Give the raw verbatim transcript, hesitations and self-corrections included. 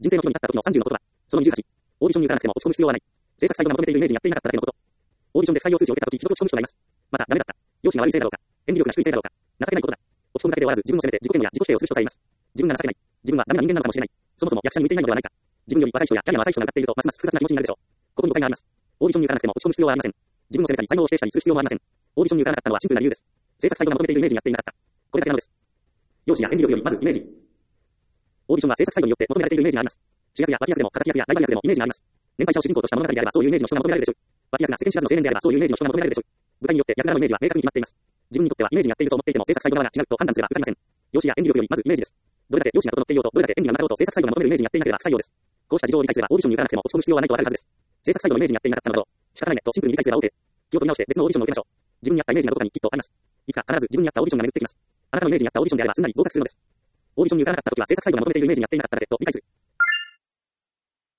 人生の岐路に立った時のさんじゅうの言葉。そのにじゅうはち。オーディションに受からなくても落ち込む必要はない。制作サイドが求めているイメージに合っていなかっただけのこと。オーディションで採用通知を受けた時、ひどく落ち込む人がいます。また、ダメだった。容姿が悪いせいだろうか。演技力が低いせいだろうか。情けないことだ。落ち込むだけで終わらず、自分を責めて自己嫌悪や自己否定をする人さえいます。自分が情けない。自分はダメな人間なのかもしれない。そもそも役者に向いていないのではないか。自分より若い人やキャリアの浅い人が歌っていると、ますます複雑な気持ちになるでしょう。ここに誤解があります。オーディションに受からなくても落ち込む必要はありません。自分を責めたり才能を否定したりする必要もありません。オーディションに受からなかったのはシンプルな理由です。制作サイドが求めているイメージに合っていなかった。これだけなのです。容姿や演技力よりまずイメージ。オーディションは制作サイドによって求められているイメージがあります。主役や脇役でも敵役やライバル役でもイメージがあります。年配者を主人公とした物語であればそういうイメージの人が求められるでしょう。脇役が世間知らずの青年であればそういうイメージの人が求められるでしょう。舞台によって役柄のイメージは明確に決まっています。自分にとってはイメージに合っていると思っていても制作サイド側が違うと判断すれば受かりません。容姿や演技力よりまずイメージです。どれだけ容姿が整っていようと、どれだけ演技がなかろうと制作サイドが求めるイメージに合っていなければ不採用です。こうした事情を理解すればオーディションに受からなくても落ち込む必要はないとわかるはずです。制作サイドのイメージに合っていなかったのだと、仕方ないねとシンプルに理解すれば OK。気を取り直して別のオーディションを受けましょう。自分に合ったイメージがどこかにきっとあります。いつか必ず自分に合ったオーディションが巡ってきます。あなたのイメージに合ったオーディションであればすんなり合格するのです。オーディションに受からなかった時は制作サイドが求めているイメージに合っていなかっただけと理解する。